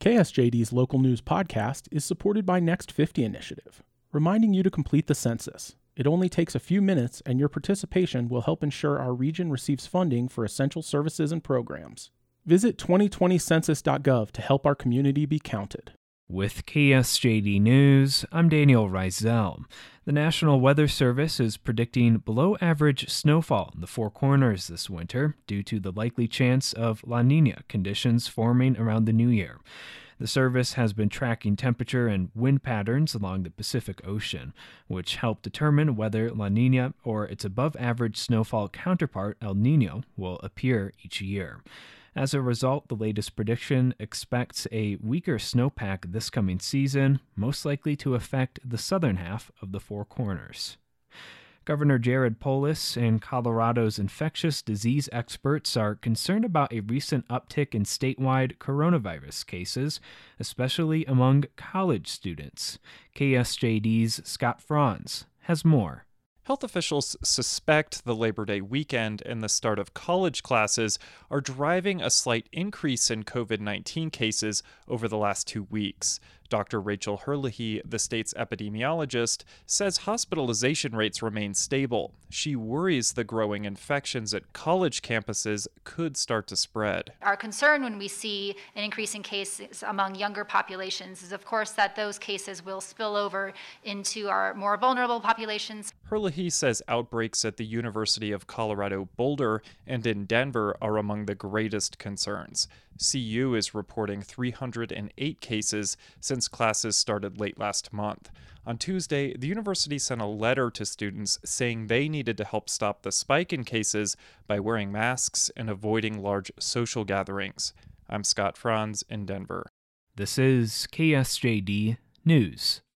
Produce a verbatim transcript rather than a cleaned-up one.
K S J D's local news podcast is supported by Next fifty Initiative, reminding you to complete the census. It only takes a few minutes, and your participation will help ensure our region receives funding for essential services and programs. Visit twenty twenty census dot gov to help our community be counted. With K S J D News, I'm Daniel Reisel. The National Weather Service is predicting below-average snowfall in the Four Corners this winter due to the likely chance of La Niña conditions forming around the new year. The service has been tracking temperature and wind patterns along the Pacific Ocean, which help determine whether La Niña or its above-average snowfall counterpart El Niño will appear each year. As a result, the latest prediction expects a weaker snowpack this coming season, most likely to affect the southern half of the Four Corners. Governor Jared Polis and Colorado's infectious disease experts are concerned about a recent uptick in statewide coronavirus cases, especially among college students. K S J D's Scott Franz has more. Health officials suspect the Labor Day weekend and the start of college classes are driving a slight increase in covid nineteen cases over the last two weeks. Doctor Rachel Herlihy, the state's epidemiologist, says hospitalization rates remain stable. She worries the growing infections at college campuses could start to spread. Our concern when we see an increase in cases among younger populations is, of course, that those cases will spill over into our more vulnerable populations. Herlihy says outbreaks at the University of Colorado Boulder and in Denver are among the greatest concerns. C U is reporting three hundred eight cases since classes started late last month. On Tuesday, the university sent a letter to students saying they needed to help stop the spike in cases by wearing masks and avoiding large social gatherings. I'm Scott Franz in Denver. This is K S J D News.